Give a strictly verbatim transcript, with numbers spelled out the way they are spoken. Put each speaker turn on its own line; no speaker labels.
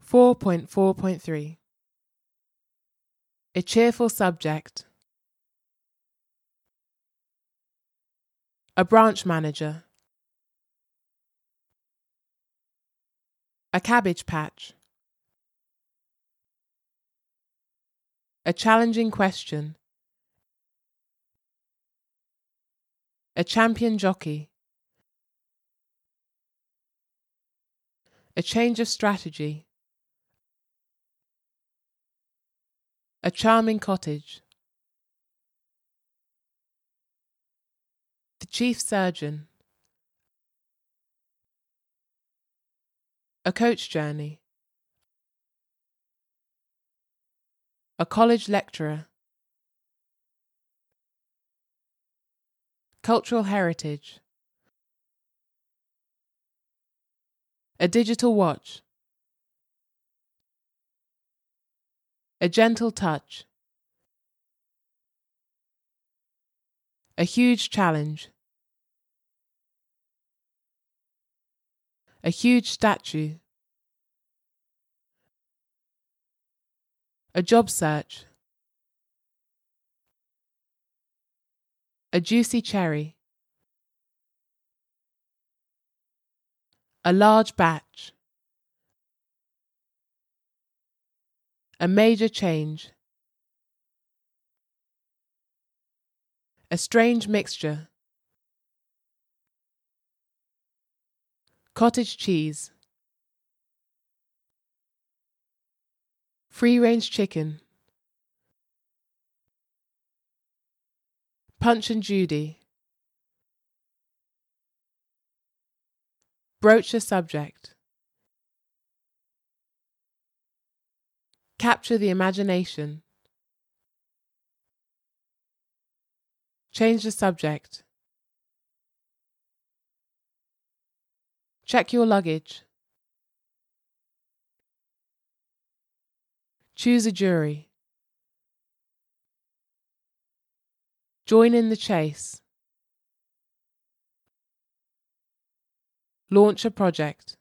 four point four point three A cheerful subject. A branch manager. A cabbage patch. A challenging question. A champion jockey. A change of strategy. A charming cottage. The chief surgeon. A coach journey. A college lecturer. Cultural heritage. A digital watch. A gentle touch. A huge challenge. A huge statue. A job search. A juicy cherry. A large batch. A major change. A strange mixture. Cottage cheese. Free-range chicken. Punch and Judy. Broach a subject. Capture the imagination. Change the subject. Check your luggage. Choose a jury. Join in the chase. Launch a project.